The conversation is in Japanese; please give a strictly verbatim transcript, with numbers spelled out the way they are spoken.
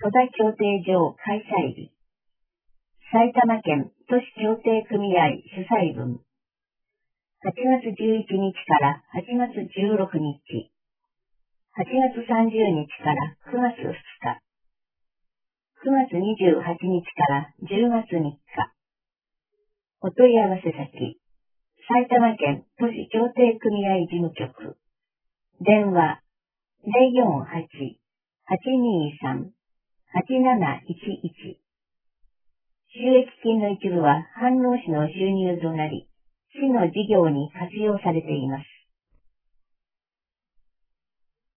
戸田協定上開催日。埼玉県都市協定組合主催分。はちがつじゅういちにちからはちがつじゅうろくにち。はちがつさんじゅうにちからくがつふつか。くがつにじゅうはちにちからじゅうがつみっか。お問い合わせ先。埼玉県都市協定組合事務局。電話ゼロよんはち はちにさん はちなないちいち。収益金の一部は飯能市の収入となり、市の事業に活用されています。